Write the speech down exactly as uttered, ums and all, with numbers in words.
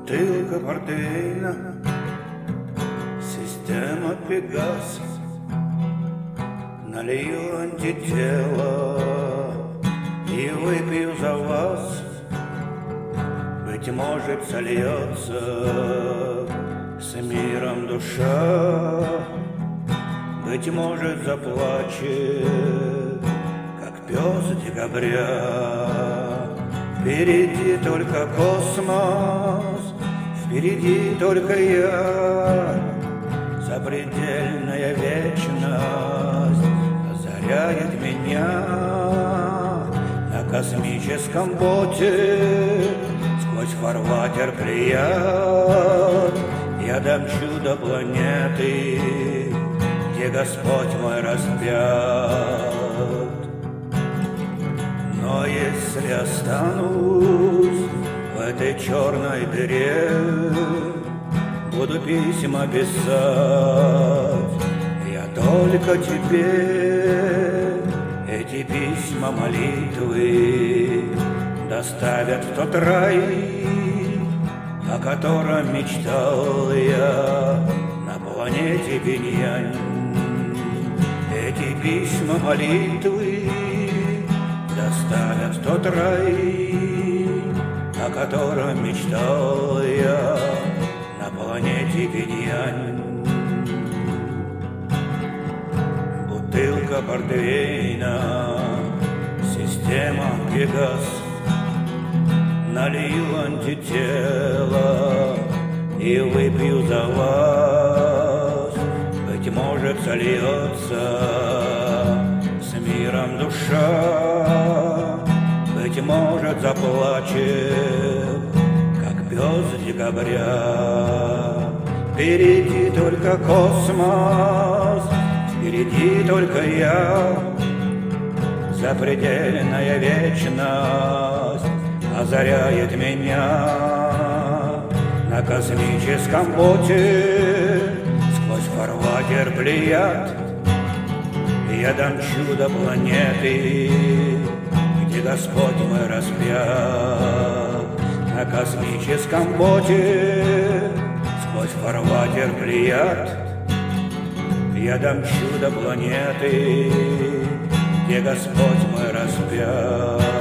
Бутылка портвейна, система Пегас. Налью антитело и выпью за вас. Быть может, сольется с миром душа, быть может, заплачет, как пес декабря. Впереди только космос, впереди только я. Запредельная вечность озаряет меня. На космическом боте сквозь фарватер Плеяд я домчу до планеты, где Господь мой распят. Но если останусь в этой черной дыре, буду письма писать я только тебе. Эти письма молитвы доставят в тот рай, о котором мечтал я на планете Пиньянь. Эти письма молитвы доставят в тот рай, о котором мечтал я на планете Пиньянь. Бутылка портвейна, система Пегас. Налью антитело и выпью за вас. Быть может, сольется с миром душа, быть может, заплачет, как пес декабря. Впереди только космос, впереди только я. Запредельная вечность озаряет меня. На космическом боте сквозь фарватер Плеяд я домчу до планеты, где Господь мой распят. На космическом боте сквозь фарватер Плеяд я домчу до планеты, где Господь мой распят.